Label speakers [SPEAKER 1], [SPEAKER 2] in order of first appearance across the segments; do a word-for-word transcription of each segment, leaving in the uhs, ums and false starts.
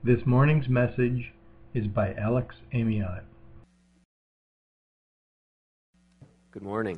[SPEAKER 1] This morning's message is by Alex Amiot.
[SPEAKER 2] Good morning.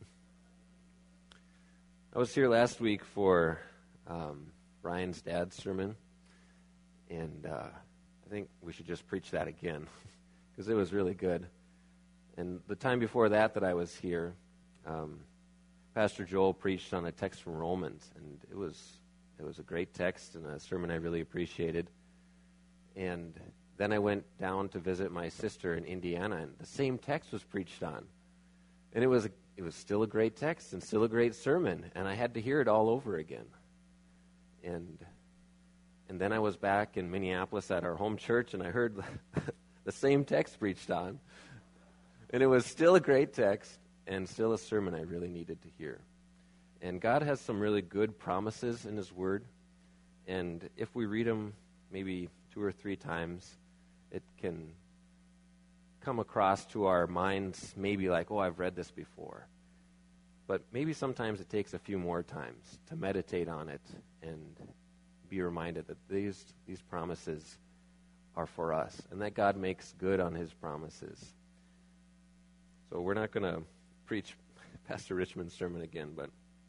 [SPEAKER 2] I was here last week for um, Brian's dad's sermon, and uh, I think we should just preach that again because it was really good. And the time before that that I was here, um, Pastor Joel preached on a text from Romans, and it was it was a great text and a sermon I really appreciated. And then I went down to visit my sister in Indiana, and the same text was preached on. And it was it was still a great text and still a great sermon, and I had to hear it all over again. And and then I was back in Minneapolis at our home church, and I heard the same text preached on. And it was still a great text and still a sermon I really needed to hear. And God has some really good promises in His Word, and if we read them maybe two or three times, it can come across to our minds maybe like, oh, I've read this before. But maybe sometimes it takes a few more times to meditate on it and be reminded that these these promises are for us and that God makes good on His promises. So we're not going to preach Pastor Richmond's sermon again, but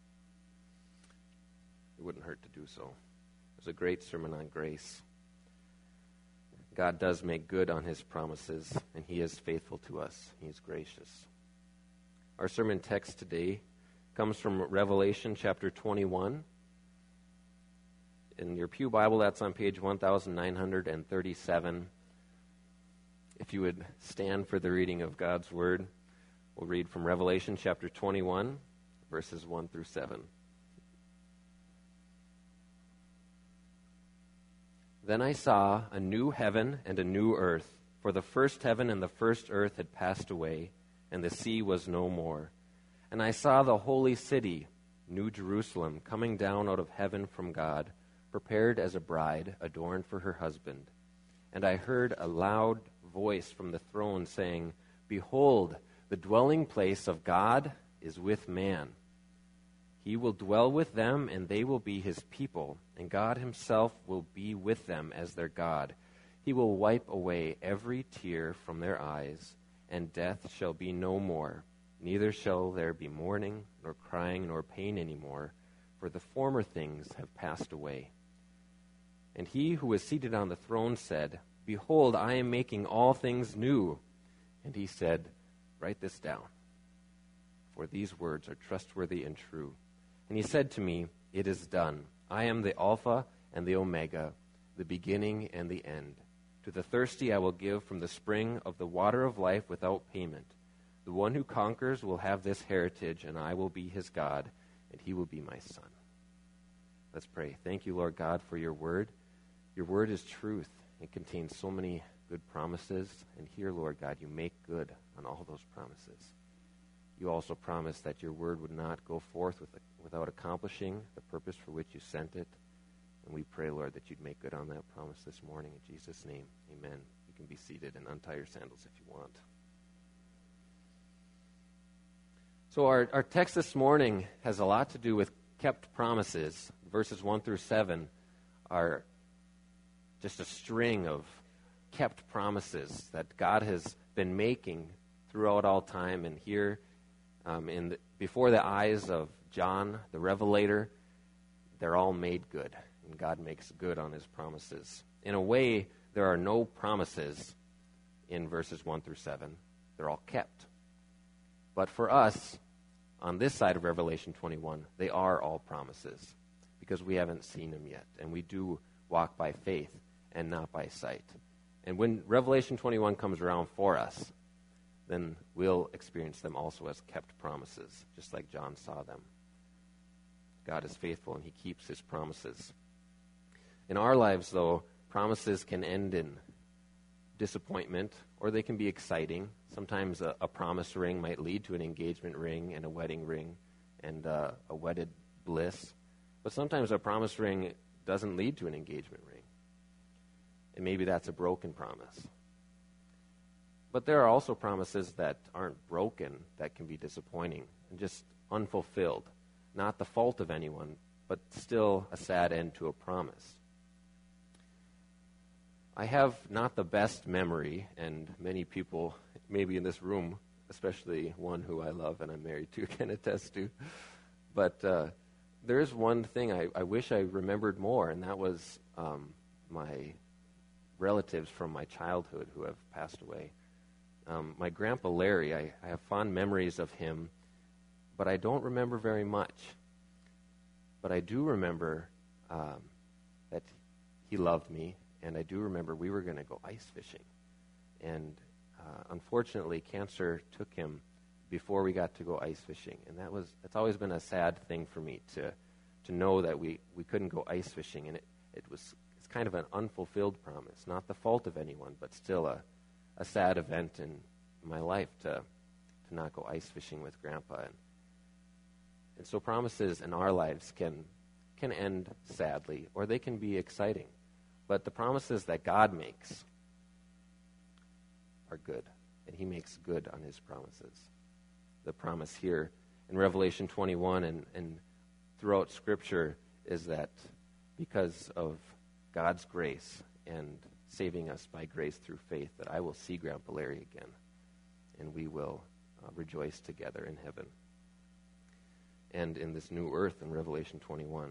[SPEAKER 2] it wouldn't hurt to do so. It was a great sermon on grace. God does make good on His promises, and He is faithful to us. He is gracious. Our sermon text today comes from Revelation chapter twenty-one. In your Pew Bible, that's on page one thousand nine hundred thirty-seven. If you would stand for the reading of God's Word, we'll read from Revelation chapter twenty-one, verses one through seven. Then I saw a new heaven and a new earth, for the first heaven and the first earth had passed away, and the sea was no more. And I saw the holy city, New Jerusalem, coming down out of heaven from God, prepared as a bride adorned for her husband. And I heard a loud voice from the throne saying, "Behold, the dwelling place of God is with man. He will dwell with them, and they will be His people, and God Himself will be with them as their God. He will wipe away every tear from their eyes, and death shall be no more. Neither shall there be mourning, nor crying, nor pain any more, for the former things have passed away." And He who was seated on the throne said, "Behold, I am making all things new." And He said, "Write this down, for these words are trustworthy and true." And He said to me, "It is done. I am the Alpha and the Omega, the beginning and the end. To the thirsty I will give from the spring of the water of life without payment. The one who conquers will have this heritage, and I will be his God, and he will be my son." Let's pray. Thank you, Lord God, for your word. Your word is truth. It contains so many good promises. And here, Lord God, you make good on all those promises. You also promised that your word would not go forth with, without accomplishing the purpose for which you sent it. And we pray, Lord, that you'd make good on that promise this morning. In Jesus' name, amen. You can be seated and untie your sandals if you want. So our, our text this morning has a lot to do with kept promises. Verses one through seven are just a string of kept promises that God has been making throughout all time. And here, um, in the, before the eyes of John, the Revelator, they're all made good. And God makes good on His promises. In a way, there are no promises in verses one through seven. They're all kept. But for us, on this side of Revelation twenty-one, they are all promises because we haven't seen them yet. And we do walk by faith and not by sight. And when Revelation twenty-one comes around for us, then we'll experience them also as kept promises, just like John saw them. God is faithful, and He keeps His promises. In our lives, though, promises can end in disappointment, or they can be exciting. Sometimes a, a promise ring might lead to an engagement ring and a wedding ring and uh, a wedded bliss. But sometimes a promise ring doesn't lead to an engagement ring. And maybe that's a broken promise. But there are also promises that aren't broken that can be disappointing and just unfulfilled. Not the fault of anyone, but still a sad end to a promise. I have not the best memory, and many people, maybe in this room, especially one who I love and I'm married to, can attest to. But uh, there is one thing I, I wish I remembered more, and that was um, my relatives from my childhood who have passed away. Um, my grandpa Larry, I, I have fond memories of him, but I don't remember very much. But I do remember um, that he loved me, and I do remember we were going to go ice fishing. And uh, unfortunately, cancer took him before we got to go ice fishing. And that was, it's always been a sad thing for me to to know that we, we couldn't go ice fishing. And it, it was it's kind of an unfulfilled promise, not the fault of anyone, but still a, a sad event in my life to, to not go ice fishing with Grandpa. And, and so promises in our lives can can end sadly, or they can be exciting. But the promises that God makes are good, and he makes good on his promises. The promise here in Revelation twenty-one and, and throughout Scripture is that because of God's grace and saving us by grace through faith, that I will see Grandpa Larry again, and we will uh, rejoice together in heaven and in this new earth in Revelation twenty-one.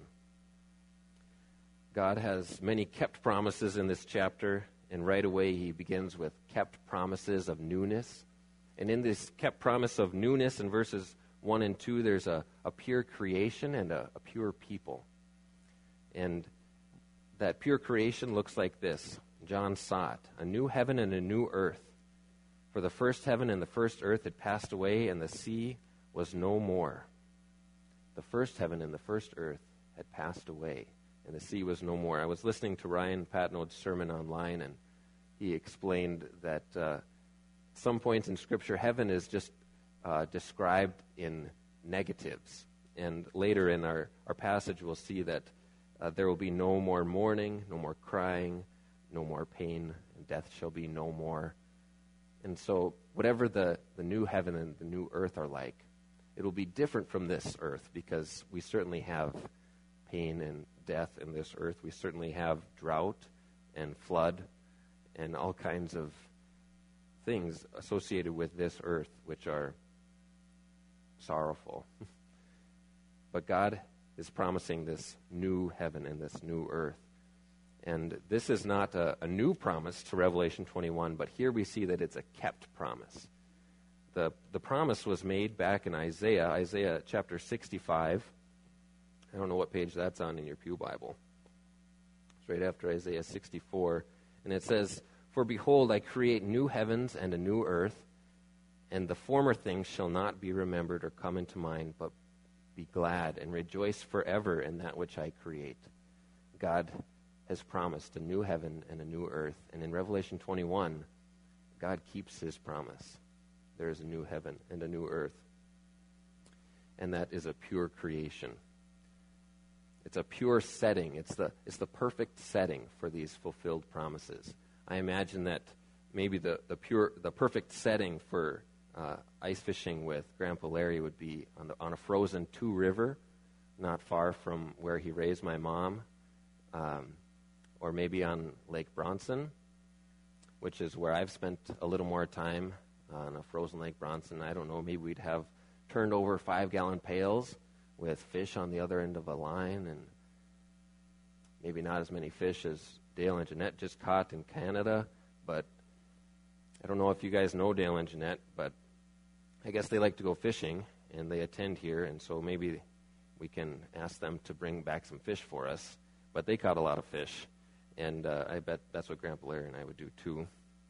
[SPEAKER 2] God has many kept promises in this chapter, and right away he begins with kept promises of newness. And in this kept promise of newness in verses one and two, there's a, a pure creation and a, a pure people. And that pure creation looks like this. John saw it, a new heaven and a new earth. For the first heaven and the first earth had passed away, and the sea was no more. The first heaven and the first earth had passed away, and the sea was no more. I was listening to Ryan Patnode's sermon online, and he explained that uh, some points in Scripture, heaven is just uh, described in negatives. And later in our, our passage, we'll see that uh, there will be no more mourning, no more crying, no more pain, and death shall be no more. And so whatever the, the new heaven and the new earth are like, it will be different from this earth, because we certainly have pain and death in this earth. We certainly have drought and flood and all kinds of things associated with this earth which are sorrowful. But God is promising this new heaven and this new earth. And this is not a, a new promise to Revelation twenty-one, but here we see that it's a kept promise. The, the promise was made back in Isaiah, Isaiah chapter sixty-five. I don't know what page that's on in your Pew Bible. It's right after Isaiah sixty-four. And it says, "For behold, I create new heavens and a new earth, and the former things shall not be remembered or come into mind, but be glad and rejoice forever in that which I create." God has promised a new heaven and a new earth. And in Revelation twenty-one, God keeps his promise. There is a new heaven and a new earth. And that is a pure creation. It's a pure setting. It's the it's the perfect setting for these fulfilled promises. I imagine that maybe the, the pure the perfect setting for uh, ice fishing with Grandpa Larry would be on the on a frozen two river, not far from where he raised my mom, um, or maybe on Lake Bronson, which is where I've spent a little more time on a frozen Lake Bronson. I don't know, maybe we'd have turned over five-gallon pails with fish on the other end of a line, and maybe not as many fish as Dale and Jeanette just caught in Canada, but I don't know if you guys know Dale and Jeanette, but I guess they like to go fishing, and they attend here, and so maybe we can ask them to bring back some fish for us. But they caught a lot of fish, and uh, I bet that's what Grandpa Larry and I would do too.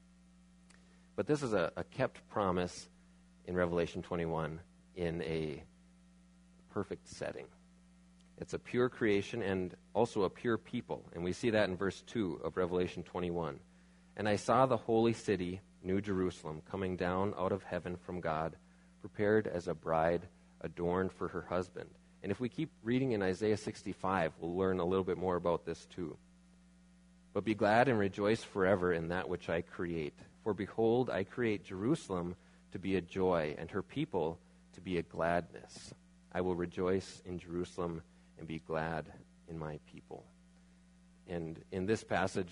[SPEAKER 2] But this is a, a kept promise in Revelation twenty-one in a perfect setting. It's a pure creation and also a pure people. And we see that in verse two of Revelation twenty-one. "And I saw the holy city, New Jerusalem, coming down out of heaven from God, prepared as a bride adorned for her husband." And if we keep reading in Isaiah sixty-five, we'll learn a little bit more about this too. "But be glad and rejoice forever in that which I create. For behold, I create Jerusalem to be a joy, and her people to be a gladness. I will rejoice in Jerusalem and be glad in my people." And in this passage,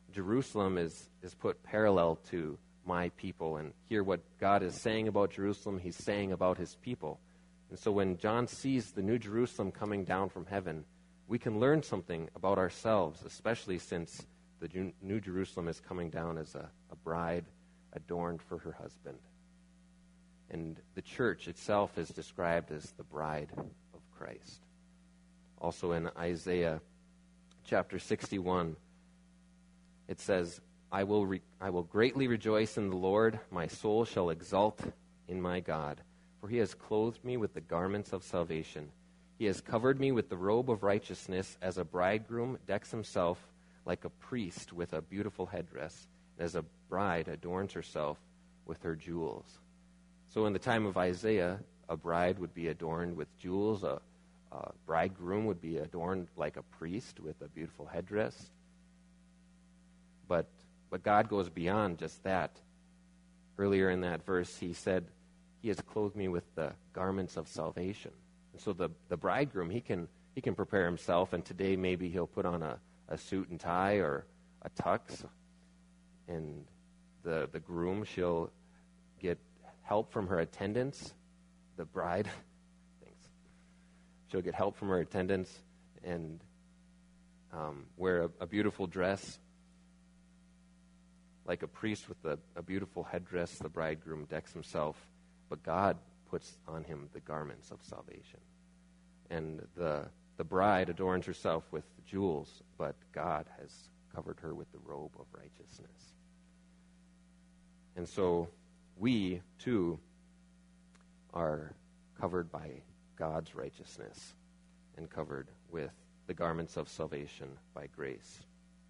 [SPEAKER 2] Jerusalem is, is put parallel to my people. And here what God is saying about Jerusalem, he's saying about his people. And so when John sees the New Jerusalem coming down from heaven, we can learn something about ourselves, especially since the Ju- New Jerusalem is coming down as a, a bride adorned for her husband. And the church itself is described as the bride of Christ. Also in Isaiah chapter sixty-one, it says, I will re- I will greatly rejoice in the Lord. My soul shall exult in my God. For he has clothed me with the garments of salvation. He has covered me with the robe of righteousness, as a bridegroom decks himself like a priest with a beautiful headdress, and as a bride adorns herself with her jewels. So in the time of Isaiah, a bride would be adorned with jewels. A, a bridegroom would be adorned like a priest with a beautiful headdress. But, but God goes beyond just that. Earlier in that verse, he said, he has clothed me with the garments of salvation. And so the, the bridegroom, he can he can prepare himself, and today maybe he'll put on a, a suit and tie or a tux. And the, the groom, she'll get help from her attendants. The bride, thanks. She'll get help from her attendants and um, wear a, a beautiful dress. Like a priest with a, a beautiful headdress, the bridegroom decks himself. But God puts on him the garments of salvation. And the the bride adorns herself with jewels, but God has covered her with the robe of righteousness. And so we, too, are covered by God's righteousness and covered with the garments of salvation by grace.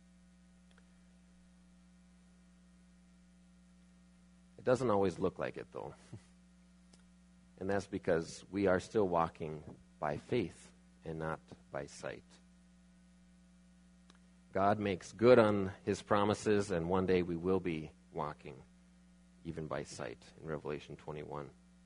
[SPEAKER 2] It doesn't always look like it, though. And that's because we are still walking by faith and not by sight. God makes good on his promises, and one day we will be walking even by sight in Revelation twenty-one.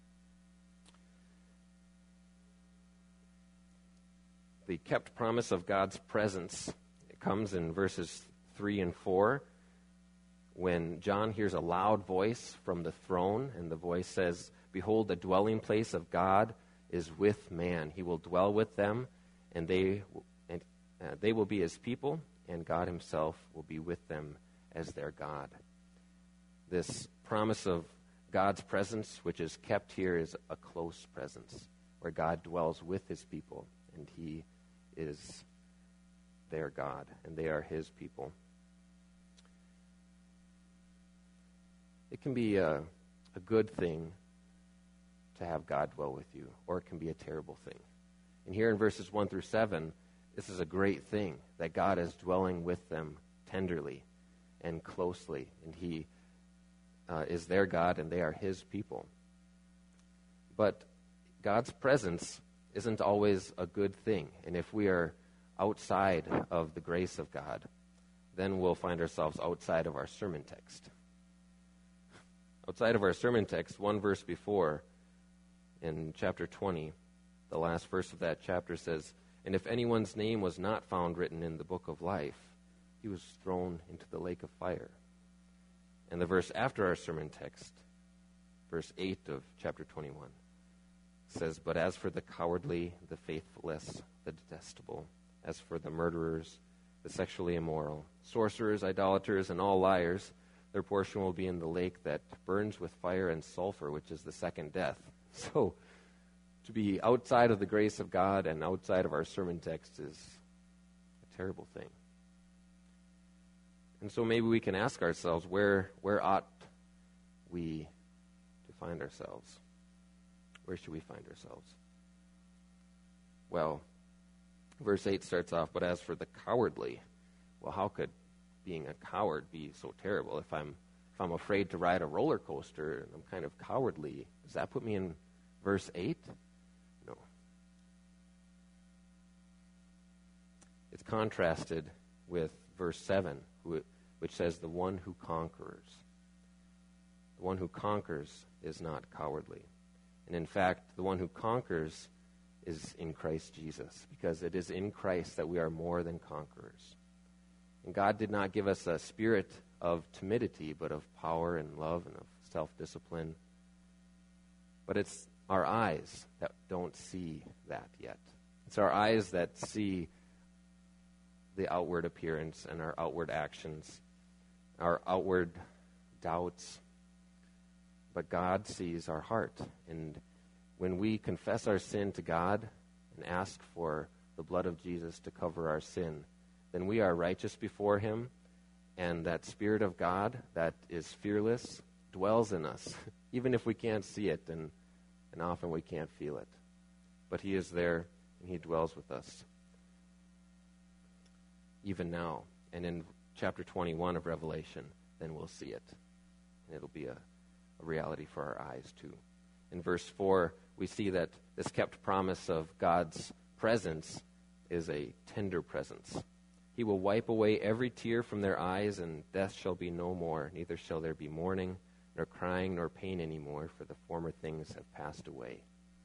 [SPEAKER 2] The kept promise of God's presence, it comes in verses three and four, when John hears a loud voice from the throne, and the voice says, Behold, the dwelling place of God is with man. He will dwell with them, and they and uh, they will be his people, and God himself will be with them as their God. This promise of God's presence, which is kept here, is a close presence, where God dwells with his people, and he is their God, and they are his people. It can be a, a good thing to have God dwell with you, or it can be a terrible thing. And here in verses one through seven, this is a great thing, that God is dwelling with them tenderly and closely, and he uh, is their God, and they are his people. But God's presence isn't always a good thing, and if we are outside of the grace of God, then we'll find ourselves outside of our sermon text. Outside of our sermon text, one verse before, in chapter twenty, the last verse of that chapter says, And if anyone's name was not found written in the book of life, he was thrown into the lake of fire. And the verse after our sermon text, verse eight of chapter twenty-one, says, But as for the cowardly, the faithless, the detestable, as for the murderers, the sexually immoral, sorcerers, idolaters, and all liars, their portion will be in the lake that burns with fire and sulfur, which is the second death. So, to be outside of the grace of God and outside of our sermon text is a terrible thing. And so maybe we can ask ourselves, where where ought we to find ourselves? Where should we find ourselves? Well, verse eight starts off, But as for the cowardly, well, how could being a coward be so terrible? If I'm if I'm afraid to ride a roller coaster and I'm kind of cowardly, does that put me in verse eight? No. It's contrasted with verse seven, which says, the one who conquers. The one who conquers is not cowardly. And in fact, the one who conquers is in Christ Jesus, because it is in Christ that we are more than conquerors. And God did not give us a spirit of timidity, but of power and love and of self-discipline. But it's our eyes that don't see that yet. It's our eyes that see the outward appearance and our outward actions, our outward doubts. But God sees our heart. And when we confess our sin to God and ask for the blood of Jesus to cover our sin, then we are righteous before him, and that Spirit of God that is fearless dwells in us, even if we can't see it, and, and often we can't feel it. But he is there, and he dwells with us, even now. And in chapter twenty-one of Revelation, then we'll see it, and it'll be a, a reality for our eyes too. In verse four, we see that this kept promise of God's presence is a tender presence. He will wipe away every tear from their eyes, and death shall be no more. Neither shall there be mourning, nor crying, nor pain anymore, for the former things have passed away.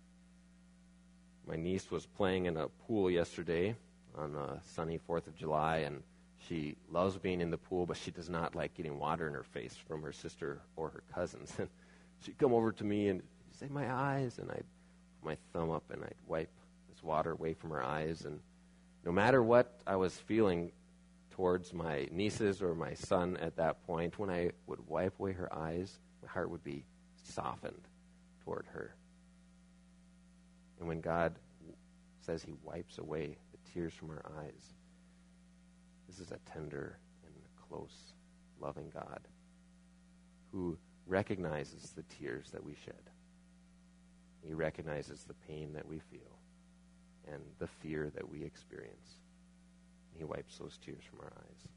[SPEAKER 2] My niece was playing in a pool yesterday on a sunny fourth of July, and she loves being in the pool, but she does not like getting water in her face from her sister or her cousins. And she'd come over to me and say, "My eyes," and I'd put my thumb up and I'd wipe this water away from her eyes. And no matter what I was feeling towards my nieces or my son at that point, when I would wipe away her eyes, my heart would be softened toward her. And when God says he wipes away the tears from our eyes, this is a tender and close, loving God who recognizes the tears that we shed. He recognizes the pain that we feel and the fear that we experience. He wipes those tears from our eyes.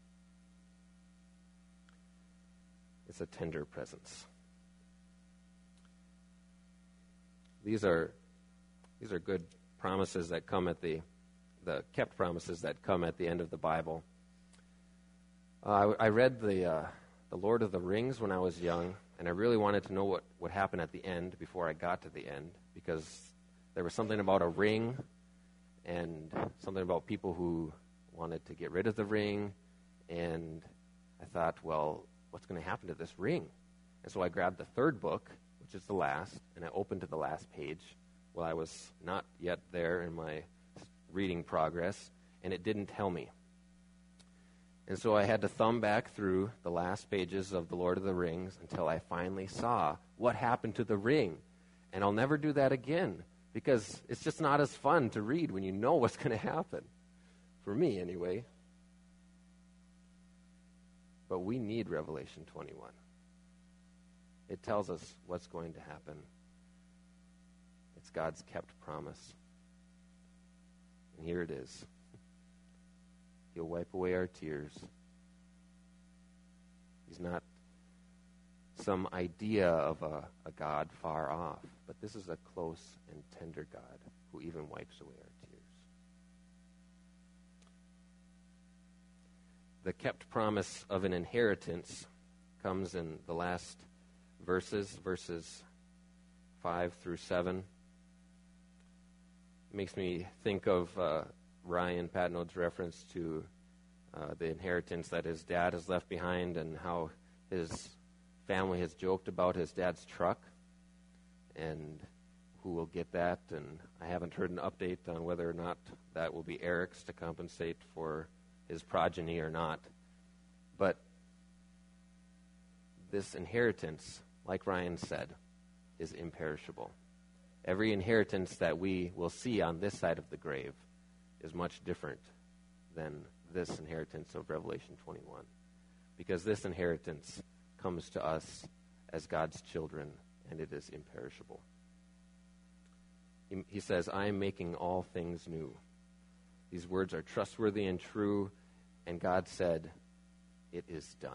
[SPEAKER 2] It's a tender presence. These are these are good promises that come at the the kept promises that come at the end of the Bible. Uh, I, I read the uh, the Lord of the Rings when I was young, and I really wanted to know what would happen at the end before I got to the end, because there was something about a ring and something about people who wanted to get rid of the ring, and I thought, well, what's going to happen to this ring? And so I grabbed the third book, which is the last, and I opened to the last page while I was not yet there in my reading progress, and it didn't tell me. And so I had to thumb back through the last pages of The Lord of the Rings until I finally saw what happened to the ring. And I'll never do that again, because it's just not as fun to read when you know what's going to happen. For me, anyway. But we need Revelation twenty-one. It tells us what's going to happen. It's God's kept promise. And here it is. He'll wipe away our tears. He's not some idea of a, a God far off, but this is a close and tender God who even wipes away our tears. The kept promise of an inheritance comes in the last verses, verses five through seven. It makes me think of uh, Ryan Patnode's reference to uh, the inheritance that his dad has left behind, and how his family has joked about his dad's truck and who will get that. And I haven't heard an update on whether or not that will be Eric's to compensate for his progeny or not. But this inheritance, like Ryan said, is imperishable. Every inheritance that we will see on this side of the grave is much different than this inheritance of Revelation twenty-one, because this inheritance comes to us as God's children, and it is imperishable. He, he says, "I am making all things new." These words are trustworthy and true, and God said, "It is done."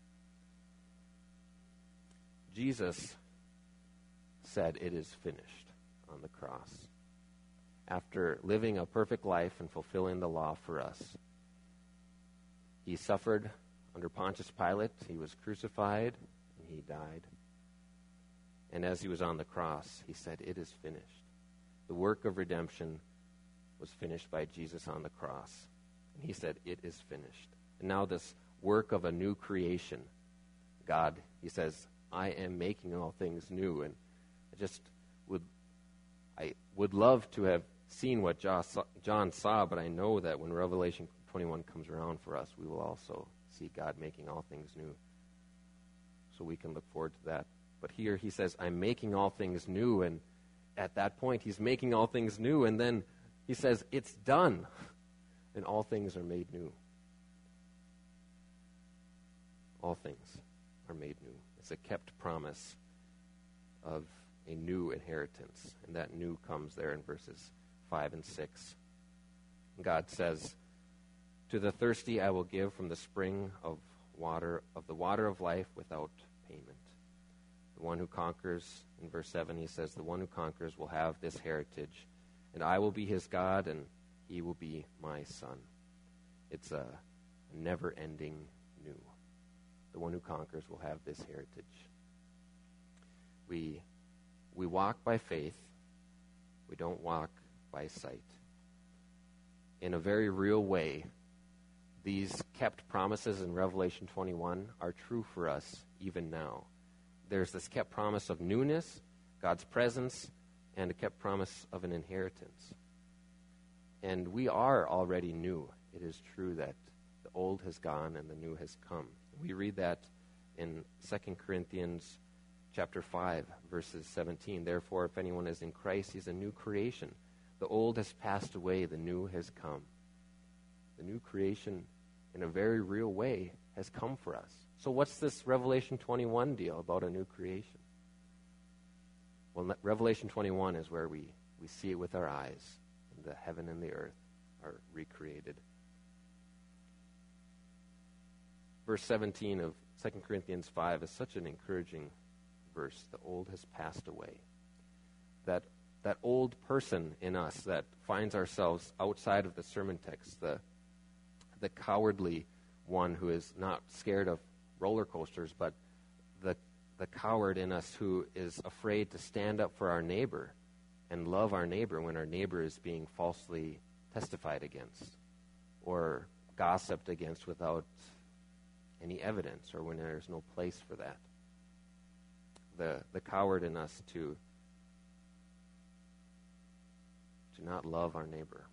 [SPEAKER 2] Jesus said, "It is finished," on the cross. After living a perfect life and fulfilling the law for us, he suffered under Pontius Pilate. He was crucified, and he died. And as he was on the cross, he said, "It is finished." The work of redemption was finished by Jesus on the cross. And he said, "It is finished." And now this work of a new creation. God, he says, I am making all things new. And I just would, I would love to have seen what John saw, but I know that when Revelation twenty-one comes around for us, we will also see God making all things new. So we can look forward to that. But here he says, I'm making all things new. And at that point, he's making all things new. And then he says, it's done. And all things are made new. All things are made new. It's a kept promise of a new inheritance. And that new comes there in verses five and six. God says, to the thirsty I will give from the spring of water, of the water of life without payment. The one who conquers, in verse seven, he says, the one who conquers will have this heritage, and I will be his God, and he will be my son. It's a never-ending new. The one who conquers will have this heritage. We, we walk by faith. We don't walk by sight. In a very real way, these kept promises in Revelation twenty-one are true for us even now. There's this kept promise of newness, God's presence, and a kept promise of an inheritance. And we are already new. It is true that the old has gone and the new has come. We read that in Second Corinthians chapter five, verses seventeen. Therefore, if anyone is in Christ, he's a new creation. The old has passed away, the new has come. The new creation, in a very real way, has come for us. So what's this Revelation twenty-one deal about a new creation? Well, Revelation twenty-one is where we, we see it with our eyes. And the heaven and the earth are recreated. Verse seventeen of Second Corinthians five is such an encouraging verse. The old has passed away. That that old person in us that finds ourselves outside of the sermon text, the the cowardly one who is not scared of roller coasters, but the the coward in us who is afraid to stand up for our neighbor and love our neighbor when our neighbor is being falsely testified against or gossiped against without any evidence, or when there's no place for that. The the coward in us to to not love our neighbor.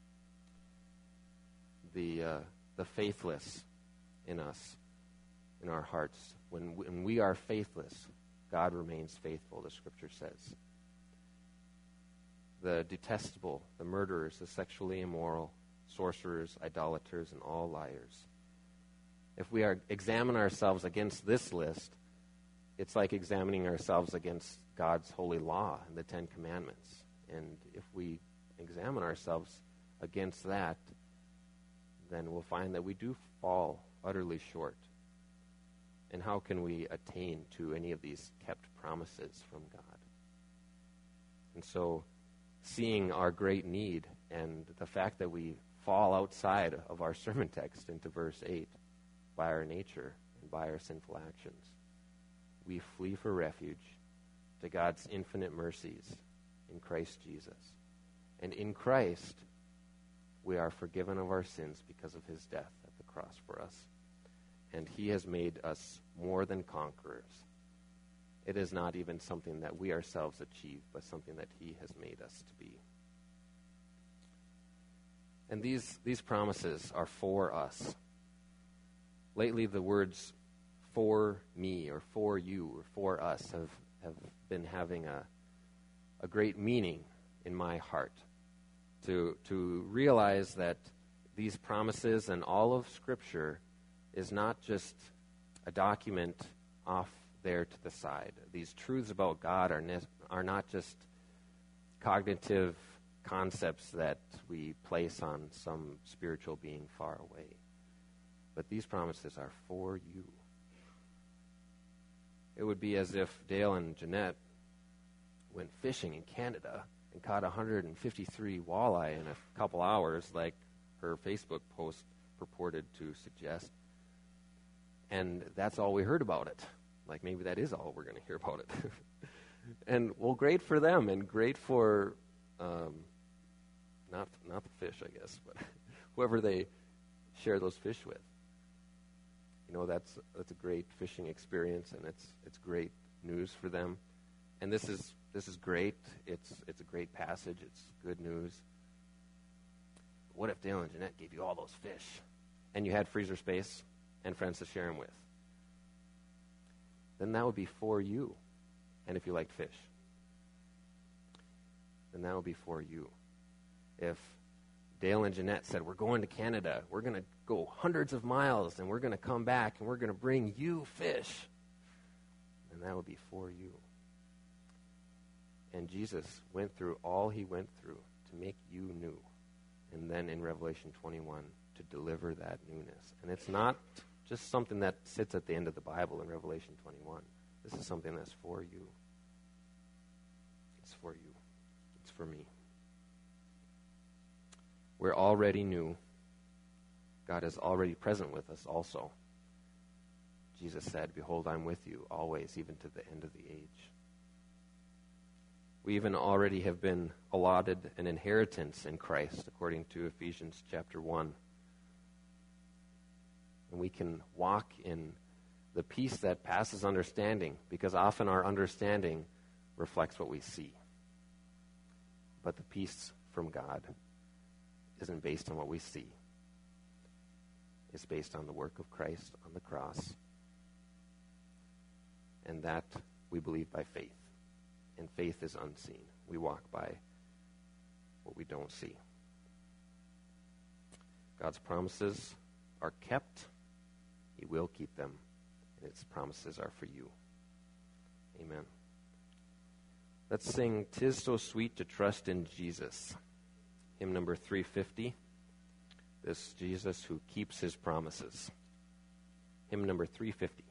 [SPEAKER 2] The uh, the faithless in us, in our hearts. When when we are faithless, God remains faithful, the Scripture says. The detestable, the murderers, the sexually immoral, sorcerers, idolaters, and all liars. If we are examine ourselves against this list, it's like examining ourselves against God's holy law and the Ten Commandments. And if we examine ourselves against that, then we'll find that we do fall utterly short. And how can we attain to any of these kept promises from God? And so, seeing our great need and the fact that we fall outside of our sermon text into verse eight by our nature and by our sinful actions, we flee for refuge to God's infinite mercies in Christ Jesus. And in Christ, we are forgiven of our sins because of his death at the cross for us. And he has made us more than conquerors. It is not even something that we ourselves achieve, but something that he has made us to be. And these, these promises are for us. Lately, the words for me or for you or for us have, have been having a, a great meaning in my heart. To, to realize that these promises and all of Scripture is not just a document off there to the side. These truths about God are, ne- are not just cognitive concepts that we place on some spiritual being far away. But these promises are for you. It would be as if Dale and Jeanette went fishing in Canada and caught one hundred fifty-three walleye in a couple hours, like her Facebook post purported to suggest. And that's all we heard about it. Like, maybe that is all we're going to hear about it. And, well, great for them, and great for, um, not not the fish, I guess, but whoever they share those fish with. You know, that's that's a great fishing experience, and it's it's great news for them. And this is this is great. It's it's a great passage. It's good news. What if Dale and Jeanette gave you all those fish, and you had freezer space and friends to share them with? Then that would be for you. And if you liked fish, then that would be for you. If Dale and Jeanette said, we're going to Canada, we're going to go hundreds of miles, and we're going to come back, and we're going to bring you fish, then that would be for you. And Jesus went through all he went through to make you new. And then in Revelation twenty-one, to deliver that newness. And it's not just something that sits at the end of the Bible in Revelation twenty-one. This is something that's for you. It's for you. It's for me. We're already new. God is already present with us also. Jesus said, behold, I'm with you always, even to the end of the age. We even already have been allotted an inheritance in Christ, according to Ephesians chapter one. And we can walk in the peace that passes understanding, because often our understanding reflects what we see. But the peace from God isn't based on what we see. It's based on the work of Christ on the cross. And that we believe by faith. And faith is unseen. We walk by what we don't see. God's promises are kept. He will keep them. And his promises are for you. Amen. Let's sing "'Tis So Sweet to Trust in Jesus." Hymn number three fifty. This Jesus who keeps his promises. Hymn number three fifty.